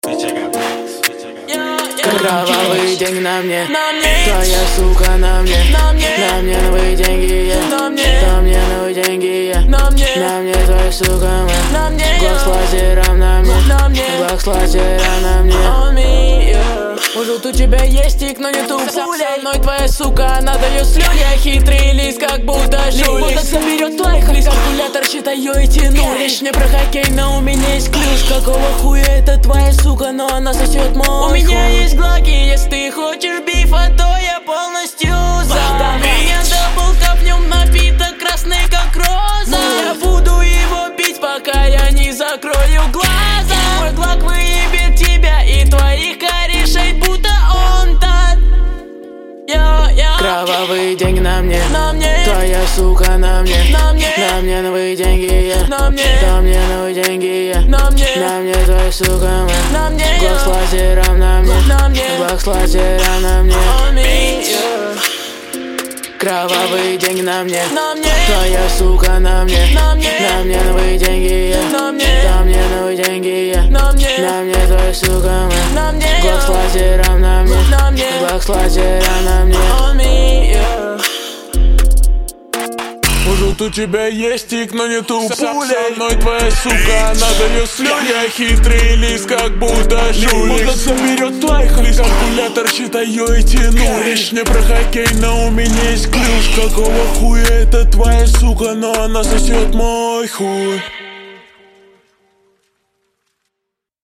Кровавый день на мне, твоя сука на мне, новые деньги, на мне новые деньги, на мне твоя сука, глок с лазером на мне, глок с лазером на мне. Может у тебя есть тик, но не туп со мной твоя сука, она дает слюни, я хитрый лист, как будто жулик. Вот так заберет твой хлист, калькулятор считаю и тяну. Речь не про хоккей, но у меня есть ключ. Какого хуя это твоя сука, но она сосет мой. У меня есть глоки, если ты хочешь бифа, то я полностью за. У меня даблкап, в нем напиток красный, как роза. Я буду его пить, пока я не закрою глаза. Мой глок выебет тебя и твоих корешей, будто он тот. Кровавые деньги на мне, твоя сука на мне новые деньги, на мне новые деньги, на мне твоя сука, глок с лазером на мне, глок с лазером на мне. Кровавые деньги на мне, твоя сука на мне новые деньги, на мне новые деньги, на мне твоя сука, глок с лазером на мне, глок с лазером на мне. Может у тебя есть тик, но не туп со мной твоя сука, она дает слюни, я хитрый лист, как будто жулик. Вот заберет твой хлист, калькулятор считаю и тяну. Речь не про хоккей, но у меня есть ключ. Какого хуя это твоя сука, но она сосет мой хуй.